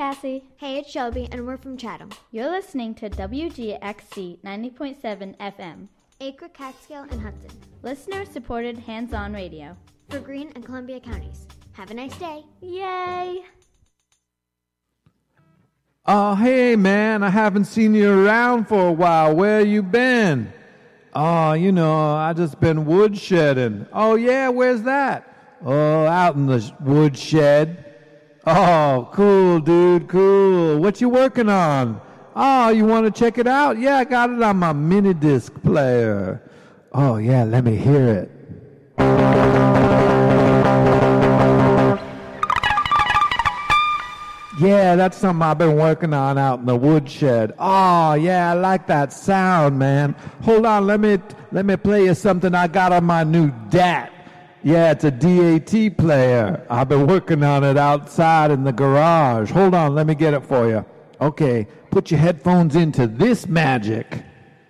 Cassie. Hey, it's Shelby, and we're from Chatham. You're listening to WGXC 90.7 FM. Acre, Catskill, and Hudson. Listener-supported hands-on radio. For Greene and Columbia counties. Have a nice day. Yay! Oh, hey, man, I haven't seen you around for a while. Where you been? Oh, I just been woodshedding. Oh, yeah, where's that? Oh, out in the woodshed. Oh, cool, dude, cool. What you working on? Oh, you want to check it out? Yeah, I got it on my mini disc player. Oh, yeah, let me hear it. Yeah, that's something I've been working on out in the woodshed. Oh, yeah, I like that sound, man. Hold on, let me play you something I got on my new DAT. Yeah, it's a DAT player. I've been working on it outside in the garage. Hold on, let me get it for you. Okay, put your headphones into this magic.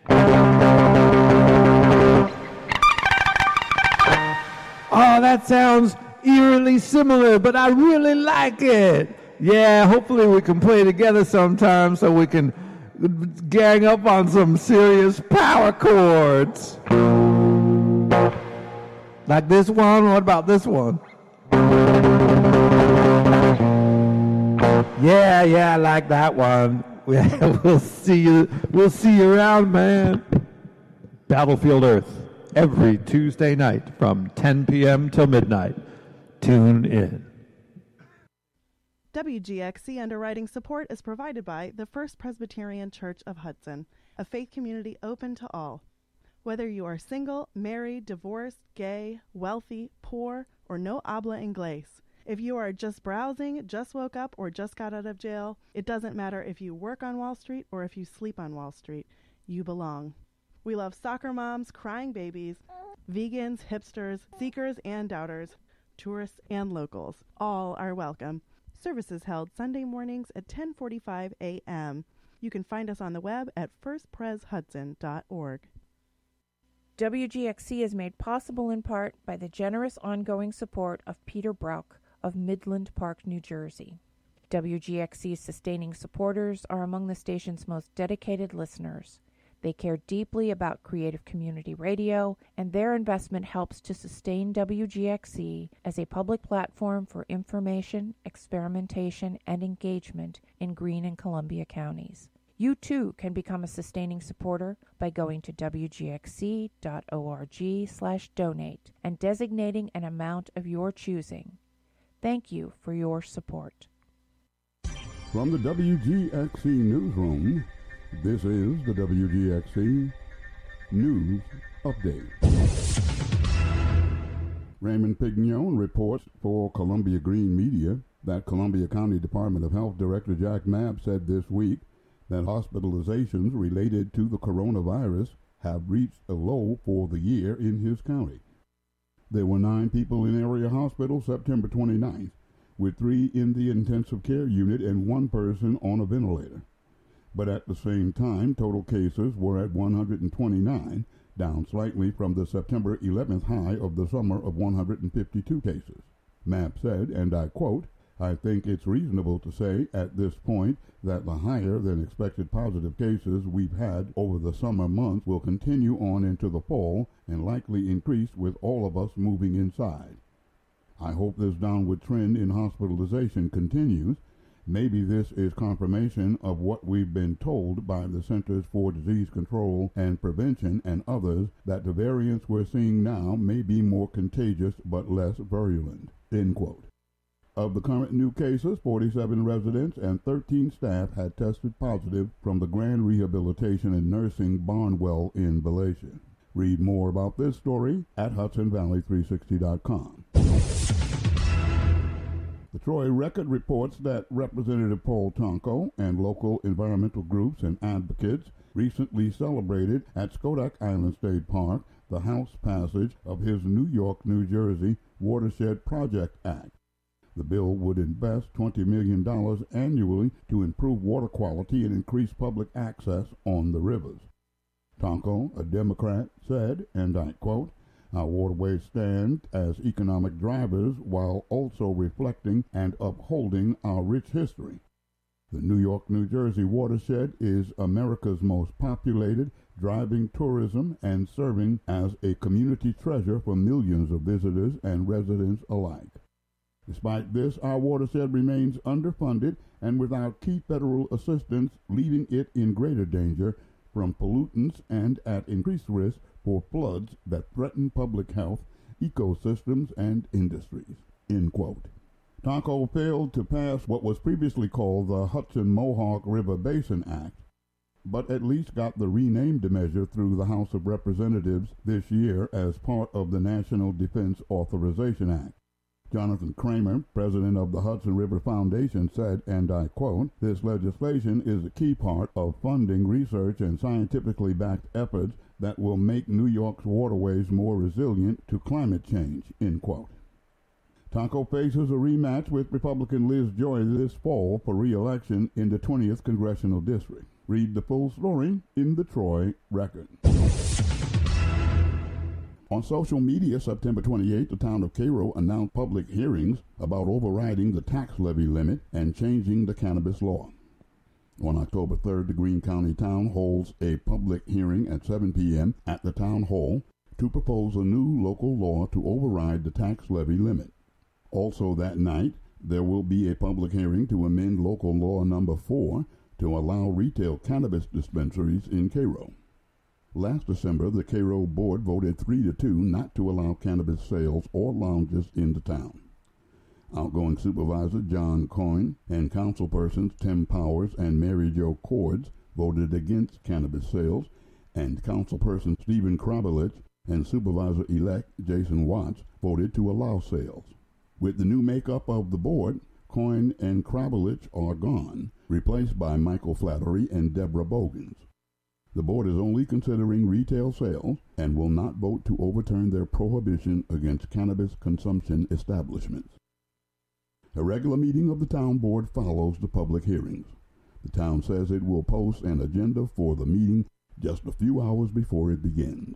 Oh, that sounds eerily similar, but I really like it. Yeah, hopefully we can play together sometime so we can gang up on some serious power chords. Like this one? What about this one? Yeah, I like that one. We'll see you around, man. Battlefield Earth, every Tuesday night from 10 p.m. till midnight. Tune in. WGXC underwriting support is provided by the First Presbyterian Church of Hudson, a faith community open to all. Whether you are single, married, divorced, gay, wealthy, poor, or no habla inglés, if you are just browsing, just woke up, or just got out of jail, it doesn't matter if you work on Wall Street or if you sleep on Wall Street. You belong. We love soccer moms, crying babies, vegans, hipsters, seekers and doubters, tourists and locals. All are welcome. Services held Sunday mornings at 10:45 a.m. You can find us on the web at firstpreshudson.org. WGXC is made possible in part by the generous ongoing support of Peter Brauch of Midland Park, New Jersey. WGXC's sustaining supporters are among the station's most dedicated listeners. They care deeply about creative community radio, and their investment helps to sustain WGXC as a public platform for information, experimentation, and engagement in Greene and Columbia counties. You too can become a sustaining supporter by going to wgxc.org/donate and designating an amount of your choosing. Thank you for your support. From the WGXC newsroom, this is the WGXC News Update. Raymond Pignon reports for Columbia Green Media that Columbia County Department of Health Director Jack Mapp said this week that hospitalizations related to the coronavirus have reached a low for the year in his county. There were 9 people in area hospitals September 29th, with 3 in the intensive care unit and 1 person on a ventilator. But at the same time, total cases were at 129, down slightly from the September 11th high of the summer of 152 cases. Mapp said, and I quote, "I think it's reasonable to say at this point that the higher than expected positive cases we've had over the summer months will continue on into the fall and likely increase with all of us moving inside. I hope this downward trend in hospitalization continues. Maybe this is confirmation of what we've been told by the Centers for Disease Control and Prevention and others, that the variants we're seeing now may be more contagious but less virulent." End quote. Of the current new cases, 47 residents and 13 staff had tested positive from the Grand Rehabilitation and Nursing Barnwell in Valatie. Read more about this story at HudsonValley360.com. The Troy Record reports that Representative Paul Tonko and local environmental groups and advocates recently celebrated at Schodack Island State Park the House passage of his New York, New Jersey Watershed Project Act. The bill would invest $20 million annually to improve water quality and increase public access on the rivers. Tonko, a Democrat, said, and I quote, "Our waterways stand as economic drivers while also reflecting and upholding our rich history. The New York-New Jersey watershed is America's most populated, driving tourism and serving as a community treasure for millions of visitors and residents alike. Despite this, our watershed remains underfunded and without key federal assistance, leaving it in greater danger from pollutants and at increased risk for floods that threaten public health, ecosystems, and industries. End quote. TACO failed to pass what was previously called the Hudson-Mohawk River Basin Act, but at least got the renamed measure through the House of Representatives this year as part of the National Defense Authorization Act. Jonathan Kramer, president of the Hudson River Foundation, said, and I quote, "This legislation is a key part of funding research and scientifically backed efforts that will make New York's waterways more resilient to climate change," end quote. TACO faces a rematch with Republican Liz Joy this fall for re-election in the 20th Congressional District. Read the full story in the Troy Record. On social media, September 28, the town of Cairo announced public hearings about overriding the tax levy limit and changing the cannabis law. On October 3rd, the Greene County Town holds a public hearing at 7 p.m. at the Town Hall to propose a new local law to override the tax levy limit. Also that night, there will be a public hearing to amend local law number 4 to allow retail cannabis dispensaries in Cairo. Last December, the Cairo board voted 3-2 not to allow cannabis sales or lounges in the town. Outgoing Supervisor John Coyne and councilpersons Tim Powers and Mary Jo Cords voted against cannabis sales, and councilperson Stephen Krabelich and Supervisor-elect Jason Watts voted to allow sales. With the new makeup of the board, Coyne and Krabelich are gone, replaced by Michael Flattery and Deborah Bogans. The board is only considering retail sales and will not vote to overturn their prohibition against cannabis consumption establishments. A regular meeting of the town board follows the public hearings. The town says it will post an agenda for the meeting just a few hours before it begins.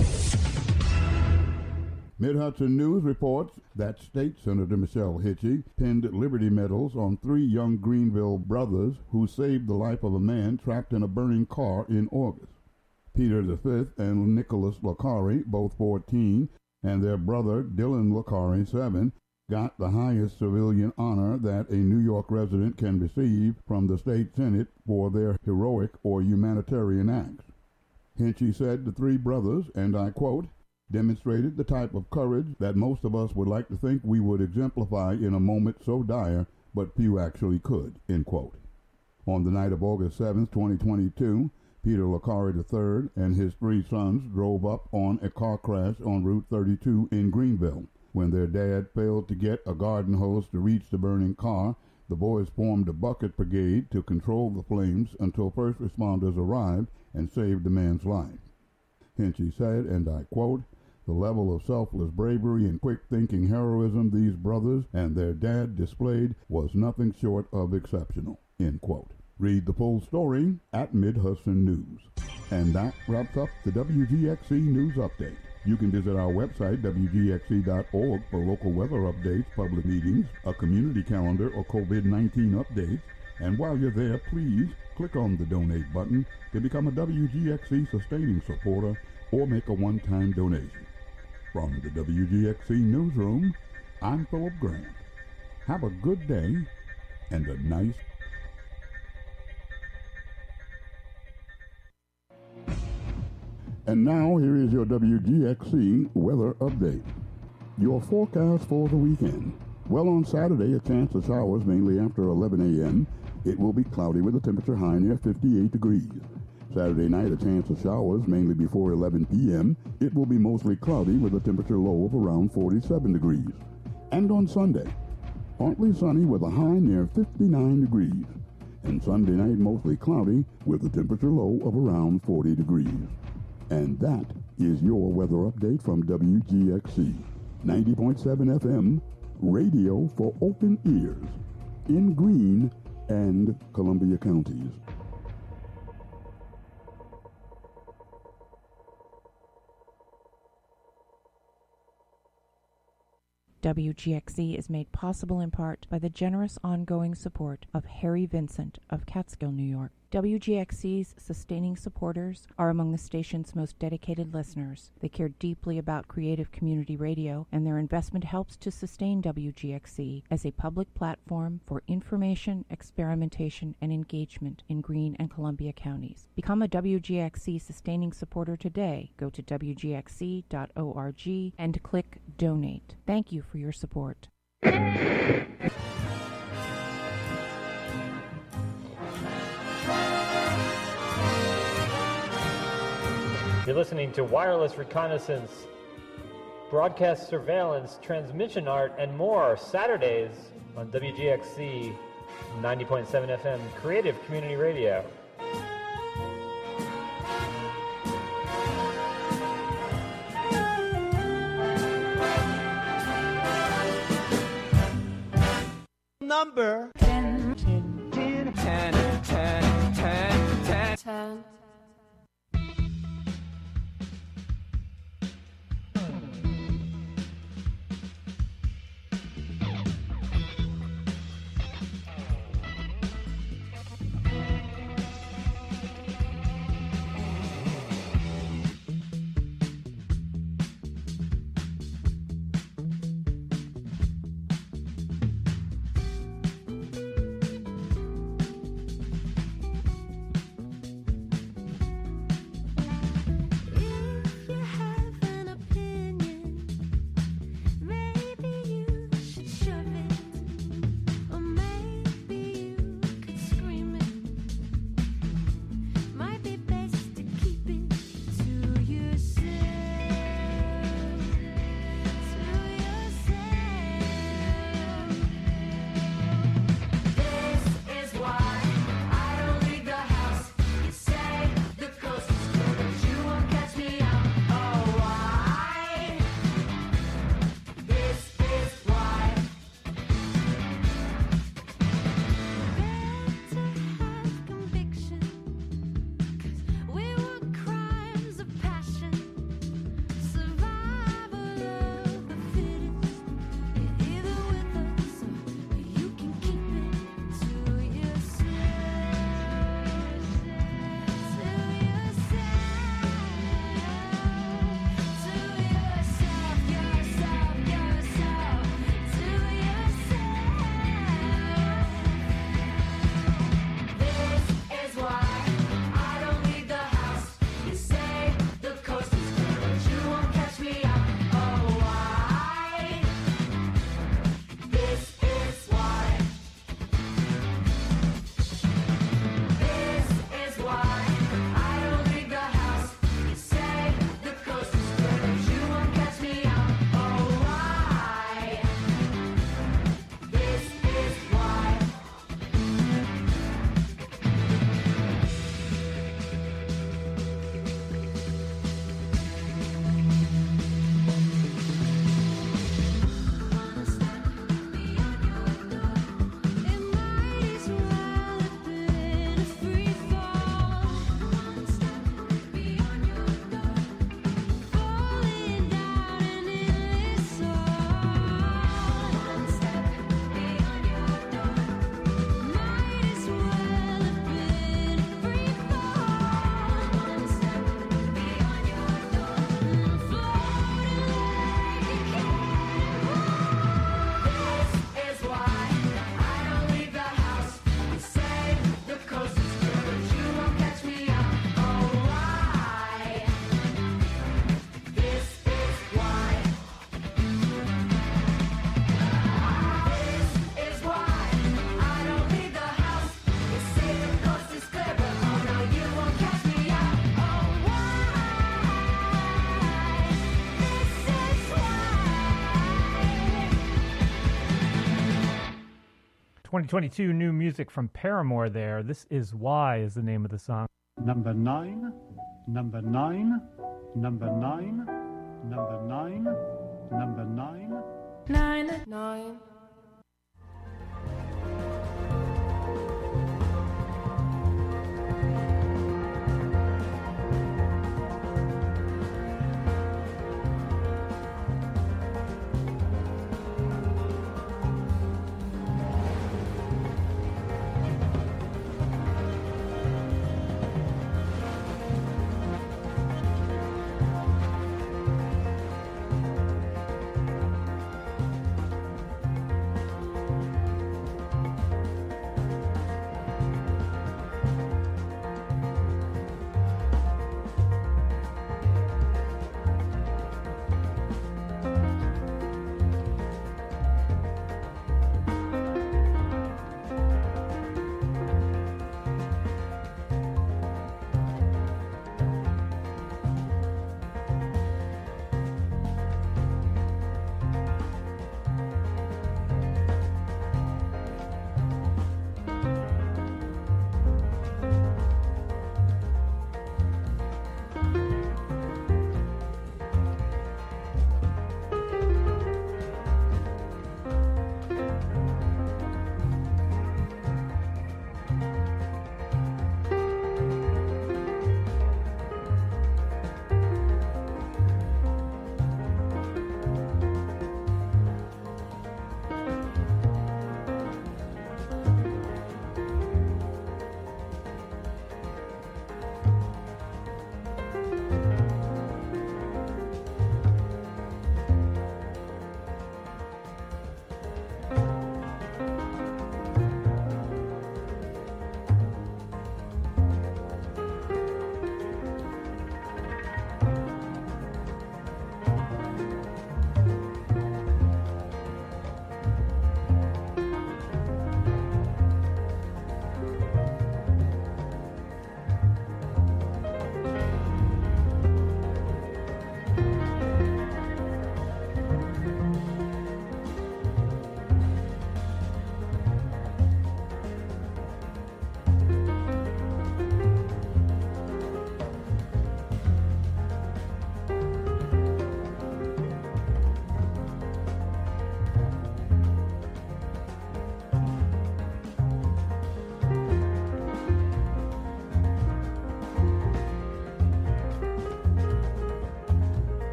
Mid-Hudson News reports that State Senator Michelle Hitchie pinned Liberty Medals on 3 young Greenville brothers who saved the life of a man trapped in a burning car in August. Peter V and Nicholas Lacari, both 14, and their brother Dylan Lacari, 7, got the highest civilian honor that a New York resident can receive from the state Senate for their heroic or humanitarian acts. Hitchie said the 3 brothers, and I quote, "demonstrated the type of courage that most of us would like to think we would exemplify in a moment so dire, but few actually could," end quote. On the night of August 7, 2022, Peter Lacari III and his 3 sons drove up on a car crash on Route 32 in Greenville. When their dad failed to get a garden hose to reach the burning car, the boys formed a bucket brigade to control the flames until first responders arrived and saved the man's life. Hitchie said, and I quote, "The level of selfless bravery and quick-thinking heroism these brothers and their dad displayed was nothing short of exceptional," end quote. Read the full story at Mid-Hudson News. And that wraps up the WGXC News Update. You can visit our website, WGXC.org, for local weather updates, public meetings, a community calendar, or COVID-19 updates. And while you're there, please click on the donate button to become a WGXC sustaining supporter or make a one-time donation. From the WGXC Newsroom, I'm Philip Grant. Have a good day and a nice And now, here is your WGXC weather update. Your forecast for the weekend. Well, on Saturday, a chance of showers mainly after 11 a.m. It will be cloudy with a temperature high near 58 degrees. Saturday night, a chance of showers mainly before 11 p.m. It will be mostly cloudy with a temperature low of around 47 degrees. And on Sunday, partly sunny with a high near 59 degrees. And Sunday night, mostly cloudy with a temperature low of around 40 degrees. And that is your weather update from WGXC 90.7 FM, radio for open ears, in Greene and Columbia counties. WGXC is made possible in part by the generous ongoing support of Harry Vincent of Catskill, New York. WGXC's sustaining supporters are among the station's most dedicated listeners. They care deeply about creative community radio, and their investment helps to sustain WGXC as a public platform for information, experimentation, and engagement in Greene and Columbia counties. Become a WGXC sustaining supporter today. Go to WGXC.org and click Donate. Thank you for your support. You're listening to Wireless Reconnaissance, Broadcast Surveillance, Transmission Art, and more Saturdays on WGXC 90.7 FM Creative Community Radio. Number 10, 10, 10, 10, 10, 10, 10, 10. ...2022 new music from Paramore there. This Is Why is the name of the song. Number 9, number 9, number 9, number 9, number 9. 9, 9.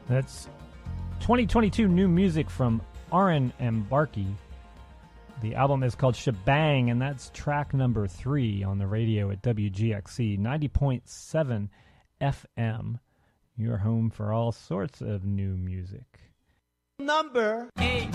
That's 2022 new music from Aaron Mbarki. The album is called Shebang, and that's track number 3 on the radio at WGXC 90.7 FM. Your home for all sorts of new music. Number 8.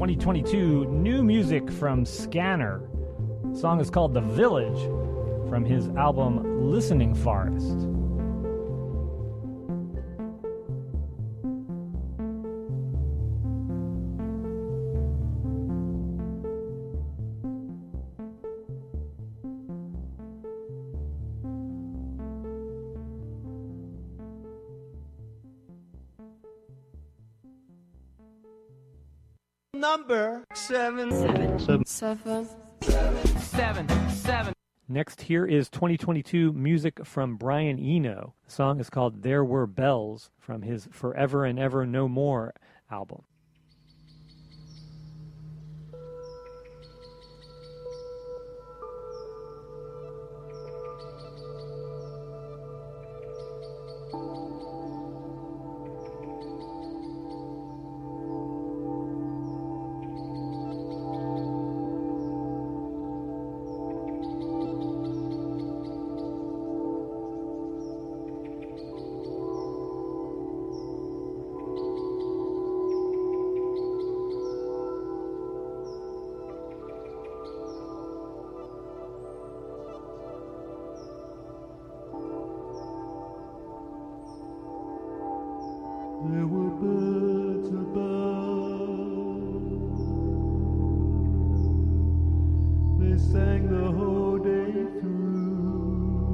2022 new music from Scanner. The song is called The Village from his album Listening Forest. Number 7. Next, here is 2022 music from Brian Eno. The song is called There Were Bells from his Forever and Ever No More album. There were birds above. They sang the whole day through.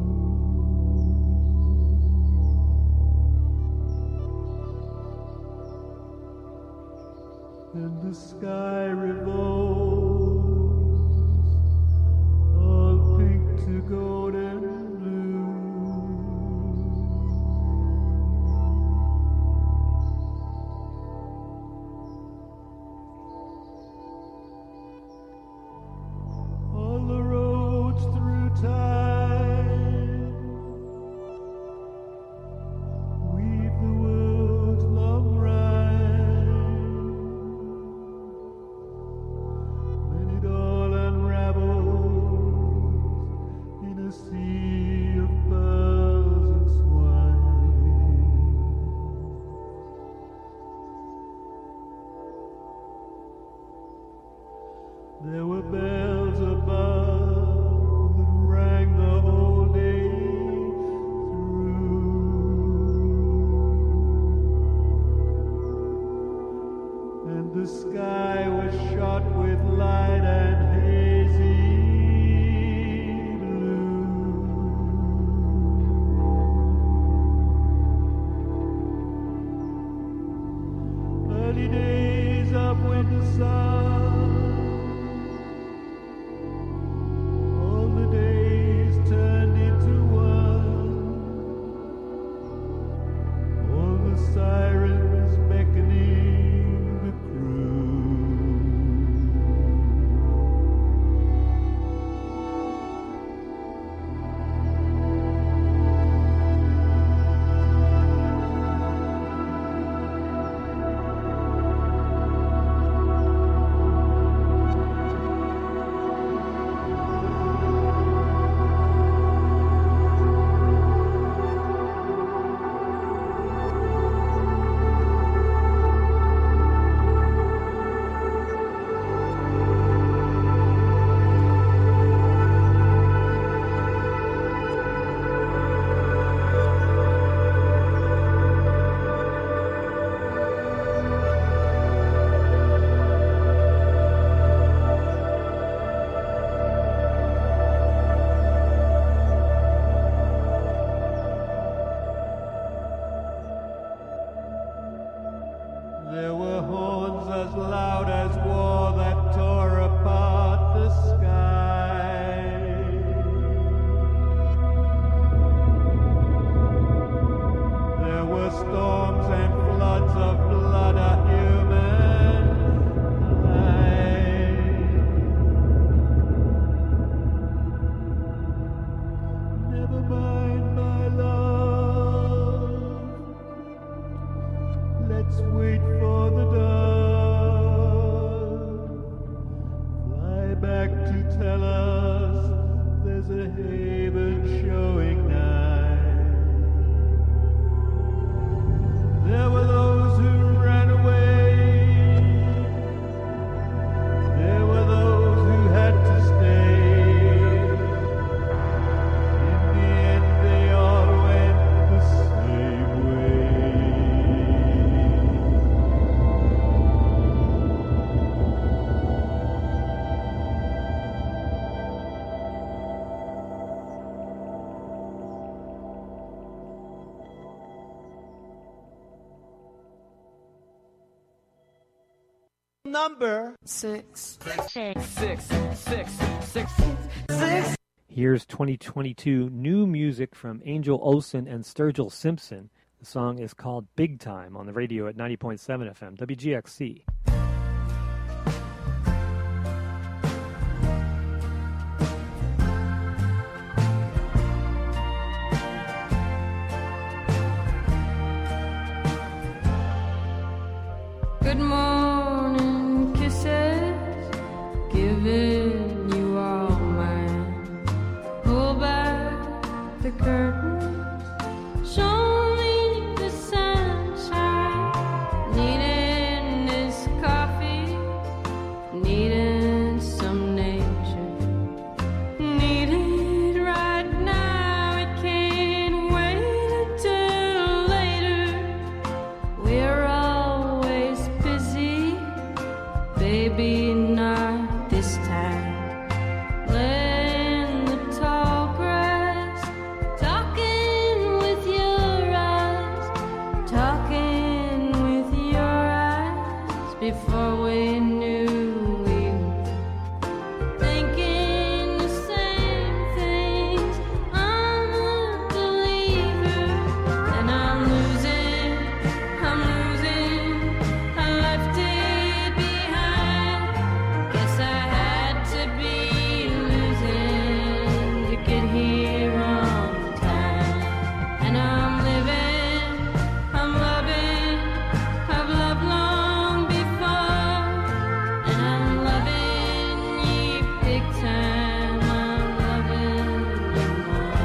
And the sky revolves, all pink to golden blue. All the roads through time weave the world's long rhyme. Then it all unravels in a sea of pearls and swine. There were bells above that rang the whole day through, and the sky was shot with light and hazy blue. Early days of winter sun. All the days turned into one. All the sirens beckoning the There were horns as loud as war that tore apart the sky. There were storms and floods of blood, a human life. Never mind, my love. Let's wait for the dawn. Number 6. Here's 2022 new music from Angel Olsen and Sturgill Simpson. The song is called Big Time on the radio at 90.7 FM, WGXC. Good morning, kisses, giving you all mine. Pull back the curtains, show me the sunshine. Needing this coffee, needing some nature. Need it right now, it can't wait until later. We're always busy, baby, not this time. Letting the tall grass, talking with your eyes, talking with your eyes. Before we knew we were thinking the same things. I'm a believer, and I'm losing, I left it behind. Guess I had to be losing to get here on time. And I'm living, I'm loving, I've loved long before. And I'm loving you big time, I'm loving you more.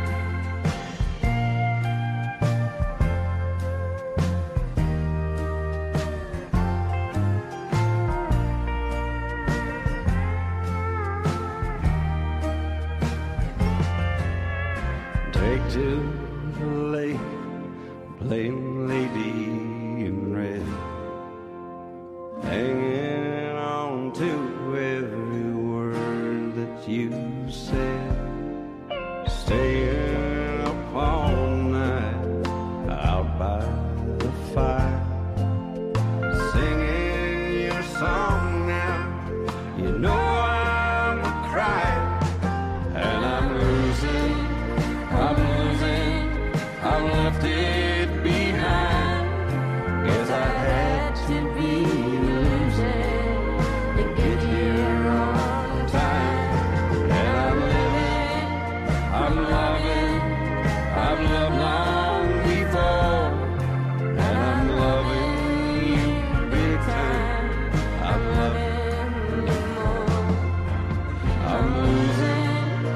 Take to the lake, playing lady in red, hanging on to every word that you said, staying up all night out by the fire, singing your song now. You know I'm crying, and I'm losing, I've left it behind. Guess I had to be losing to get here on time. And I'm living, I'm loving, I've loved long before. And I'm loving you big time, I'm loving you more. I'm losing,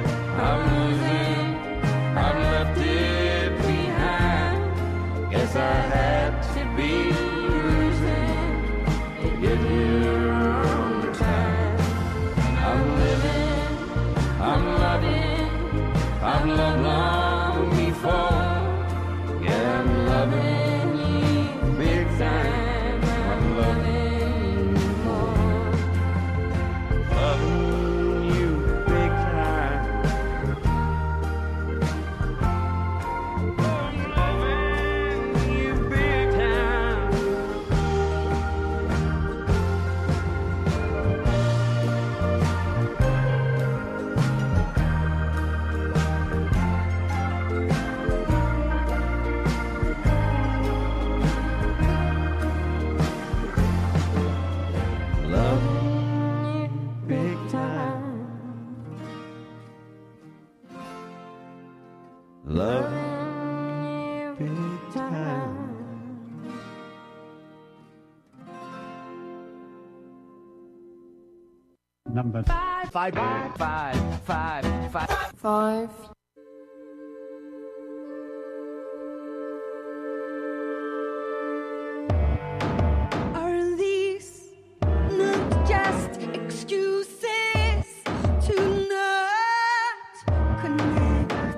I've left it behind. Guess I had to be losing to get here on time. I'm living, I'm loving, I've loved long before. Yeah, I'm loving you big time, I'm loving you more. Loving you big time. Loving you big time. Loving you big time. Loving you big time. Number 5. Are these not just excuses to not connect?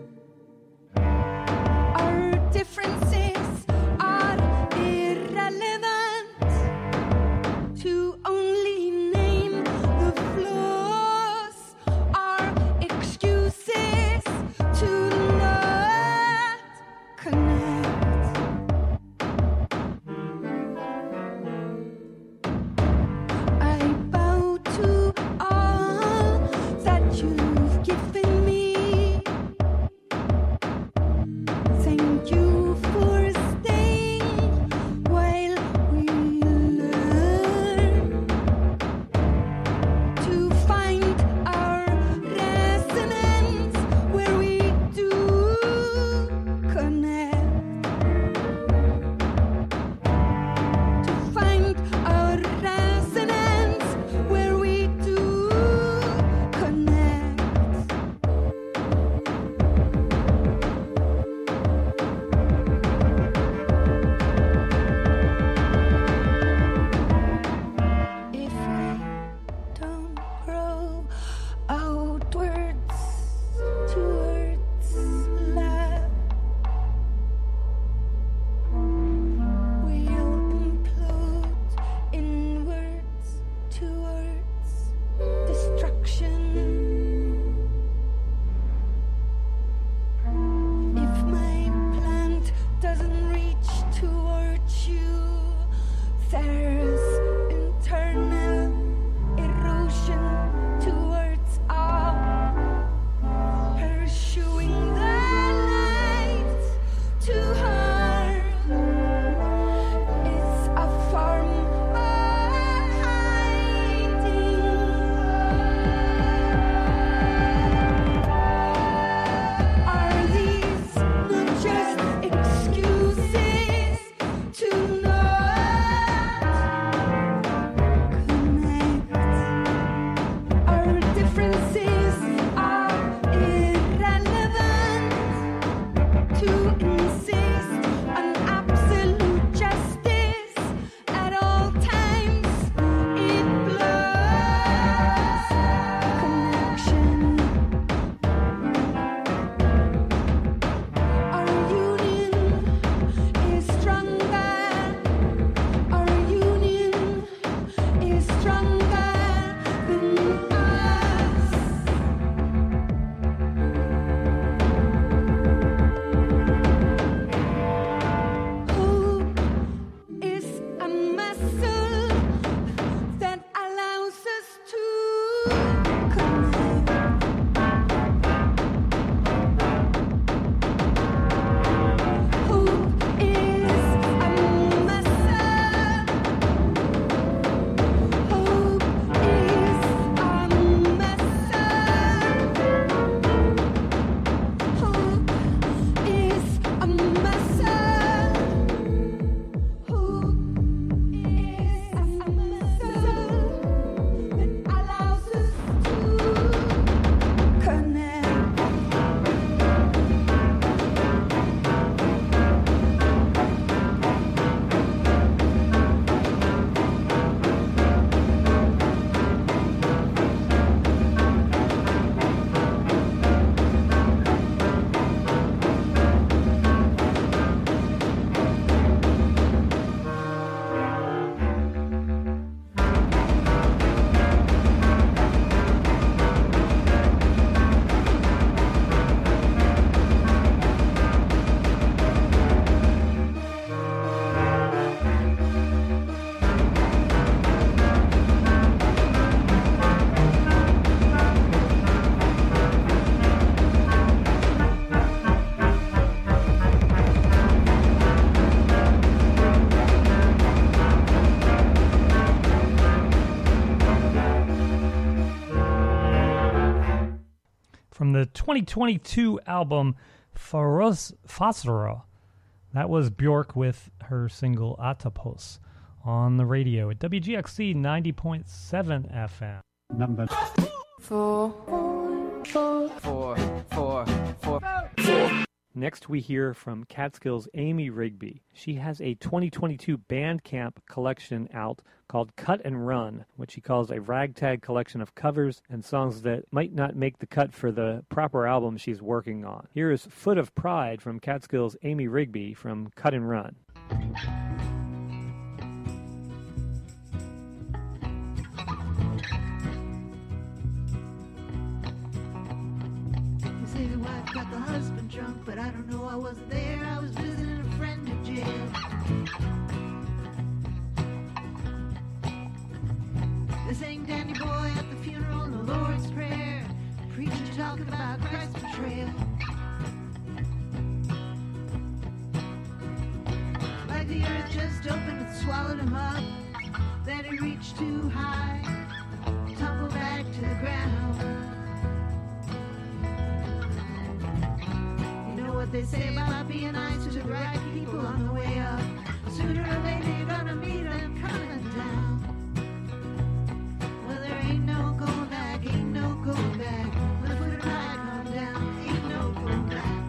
Our differences are irrelevant to only name the flaws. Our excuses 2022 album Fasra. That was Bjork with her single Atapos on the radio at WGXC 90.7 FM. Number 4. Next, we hear from Catskills' Amy Rigby. She has a 2022 Bandcamp collection out called Cut and Run, which she calls a ragtag collection of covers and songs that might not make the cut for the proper album she's working on. Here is Foot of Pride from Catskills' Amy Rigby from Cut and Run. They say the wife got the husband drunk, but I don't know, I wasn't there. I was visiting a friend in jail. They sang Danny Boy at the funeral and the Lord's Prayer. Preacher talking about Christ's betrayal. Like the earth just opened and swallowed him up. Then he reached too high, tumbled back to the ground. What they say about being nice to the right people on the way up. Sooner or later you're gonna meet them coming down. Well, there ain't no going back, ain't no going back. When the foot of pride come down, ain't no going back.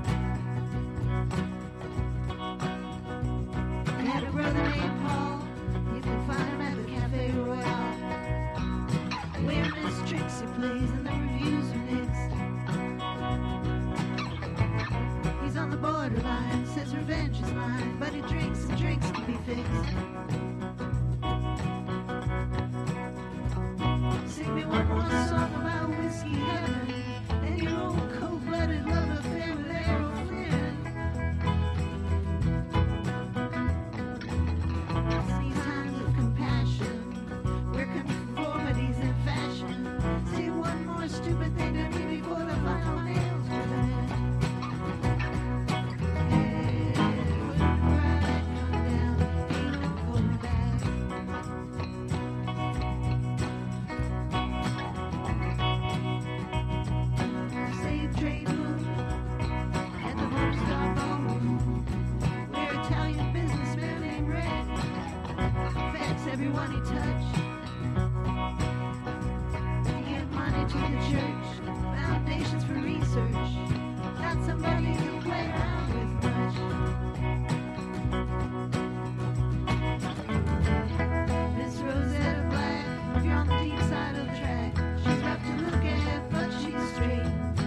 I had a brother named Paul. You can find him at the Cafe Royale. Wearing his tricks he plays and the reviews are mixed. On the borderline, says revenge is mine, but he drinks and drinks to be fixed. Sing me one more song about whiskey heaven and your old cold-blooded love affair with Errol Flynn. It's these times of compassion where conformity's in fashion. Say one more stupid thing to me before the final nails were done. Everyone he touched, to give money to the church, foundations for research, not somebody you play around with much. Miss Rosetta Black, if you're on the deep side of the track, she's rough to look at, but she's straight.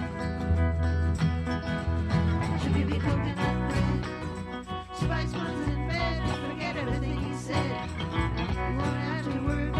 She'll be coconut bread, spice ones in bed, forget everything he said. Won't have to work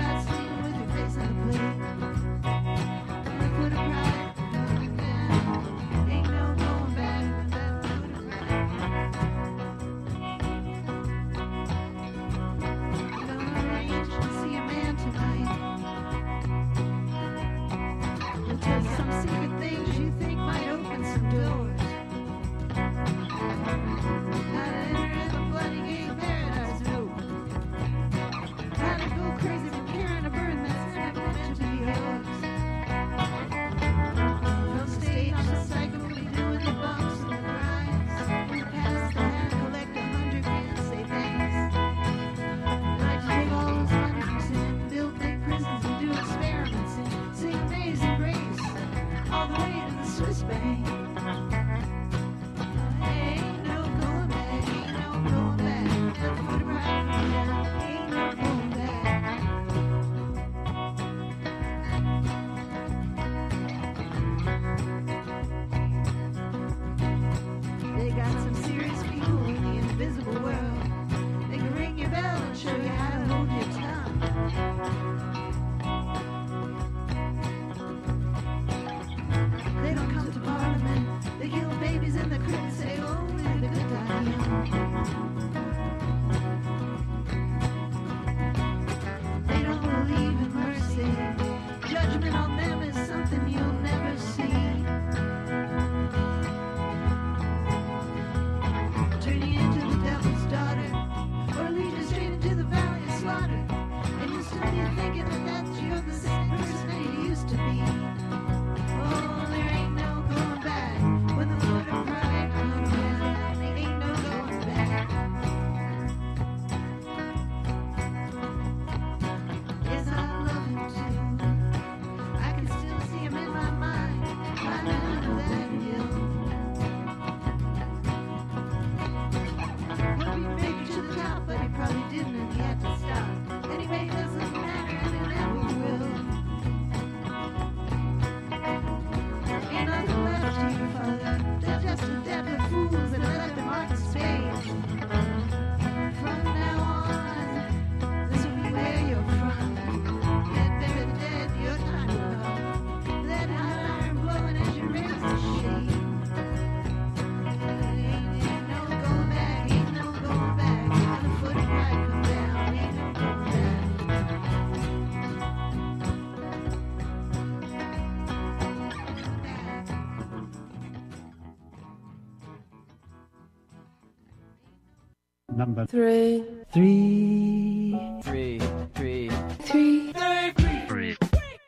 number 3. 3. 3. 3. 3. 3.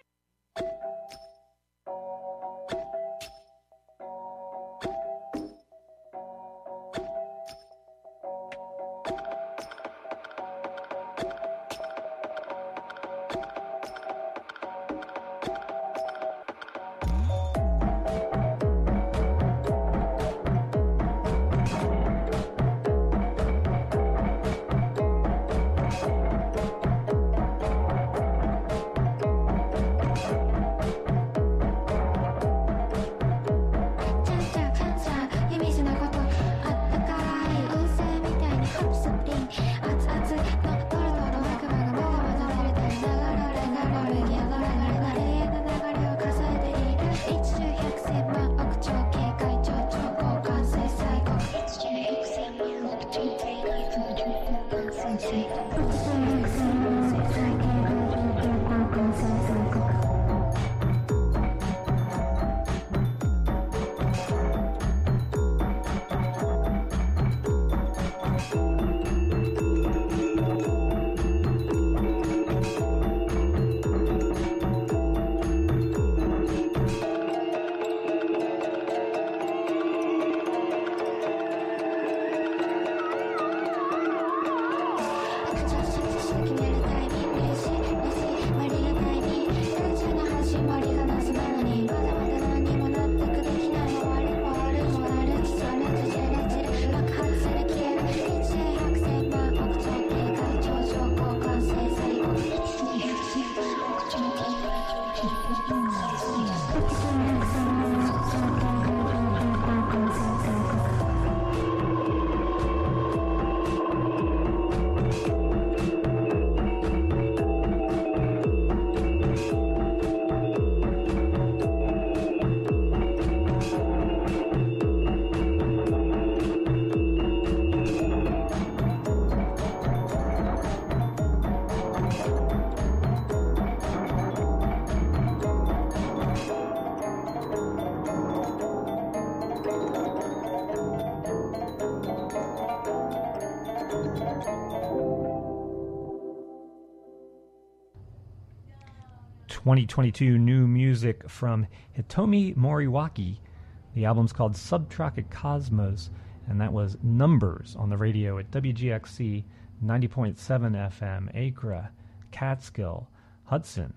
...2022 new music from Hitomi Moriwaki. The album's called Subtropic Cosmos, and that was Numbers on the radio at WGXC 90.7 FM, Acra, Catskill, Hudson.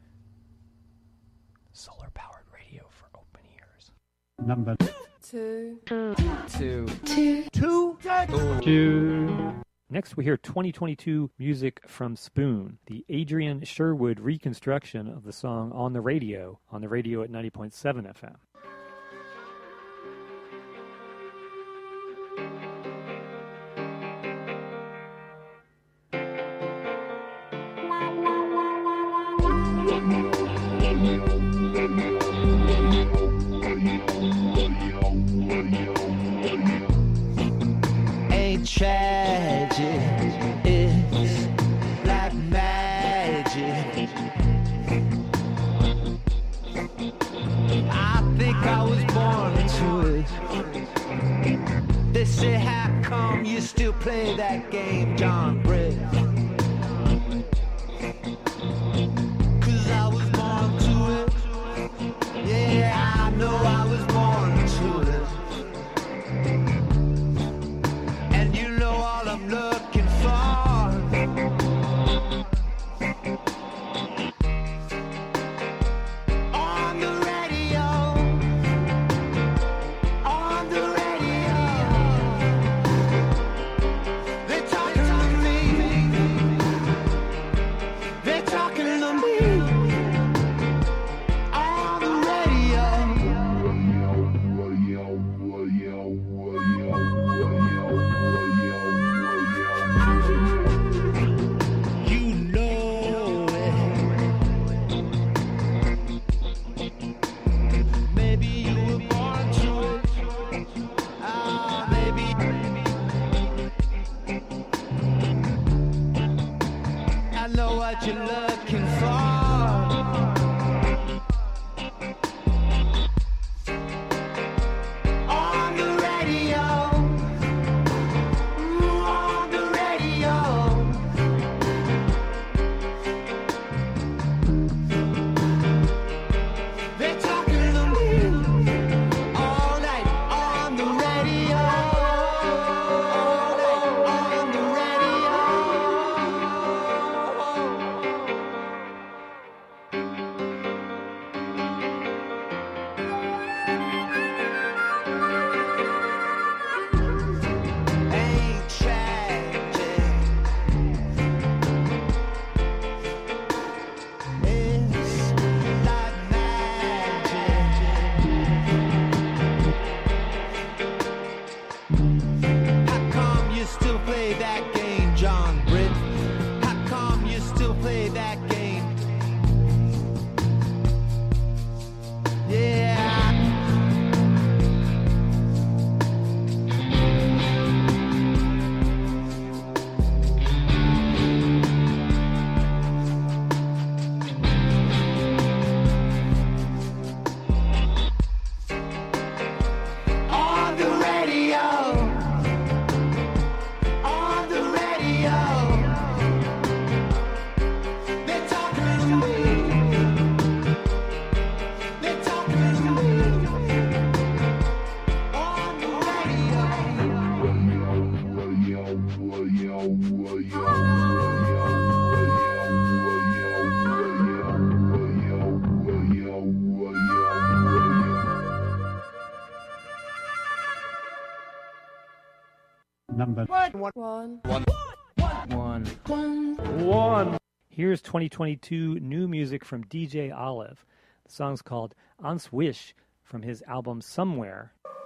Solar-powered radio for open ears. number 2. 2. 2. 2. Next, we hear 2022 music from Spoon, the Adrian Sherwood reconstruction of the song on the radio at 90.7 FM. Ain't tragic, it's like magic. I think I was born into it. They say, how come you still play that game, John Bray? 'Cause I was born to it. Yeah, I know I was born to it. And you know all I'm looking for. On the radio, on the radio, they're talking to me, they're talking to me. On the radio. You know it. Maybe you were born to it. Ah, maybe. I know what you're looking for. On the radio. On Number One. Here's 2022 new music from DJ Olive. The song's called Ans Wish from his album Somewhere.